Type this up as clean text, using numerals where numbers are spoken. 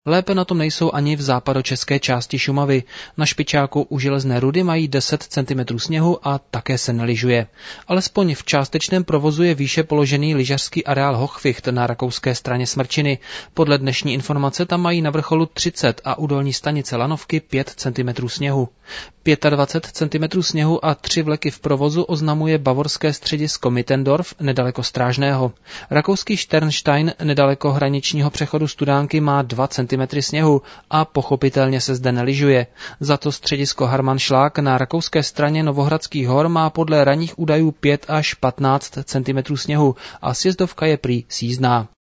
Lépe na tom nejsou ani v západočeské části Šumavy. Na Špičáku u Železné Rudy mají 10 cm sněhu a také se nelyžuje. Alespoň v částečném provozu je výše položený lyžařský areál Hochficht na rakouské straně Smrčiny. Podle dnešní informace tam mají na vrcholu 30 a u dolní stanice Lanovky 5 cm sněhu. 25 cm sněhu a 3 vleky v provozu oznamuje bavorské středisko Mittendorf nedaleko Strážného. Rakouský Sternstein nedaleko hraničního přechodu Studánky má 2 cm sněhu a pochopitelně se zde nelyžuje. Za to středisko Harmanschlag na rakouské straně Novohradských hor má podle ranních údajů 5 až 15 cm sněhu a sjezdovka je prý sjízdná.